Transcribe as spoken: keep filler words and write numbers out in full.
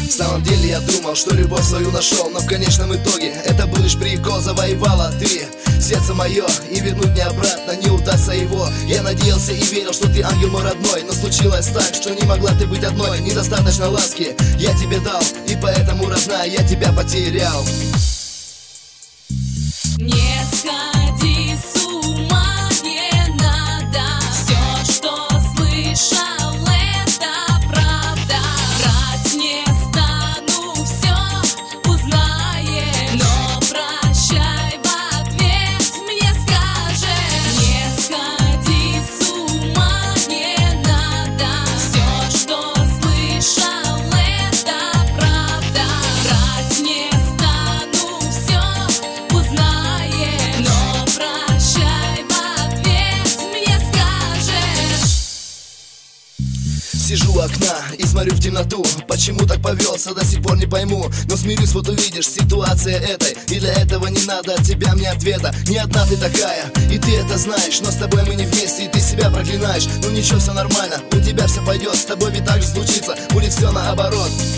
В самом деле я думал, что любовь свою нашел, но в конечном итоге это был лишь прикол. Завоевала ты сердце мое, и вернуть мне обратно не удастся его. Я надеялся и верил, что ты ангел мой родной, но случилось так, что не могла ты быть одной. Недостаточно ласки я тебе дал, и поэтому, родная, я тебя потерял. Не сходи с ума, не надо. Все, что слышал, это правда. Врать не стану, все узнаем. Но прощай в ответ мне скажешь. Не сходи с ума, не надо. Все, что слышал, это правда. Врать не стану, все узнаем. Но прощай в ответ мне скажешь. Сижу у окна и смотрю в темноту. Почему так повелся, до сих пор не пойму. Но смирюсь, вот увидишь, ситуация этой. И для этого не надо от тебя мне ответа. Не одна ты такая, и ты это знаешь. Но с тобой мы не вместе, и ты себя проклинаешь. Ну ничего, все нормально, у тебя все пойдет. С тобой ведь так же случится, будет все наоборот.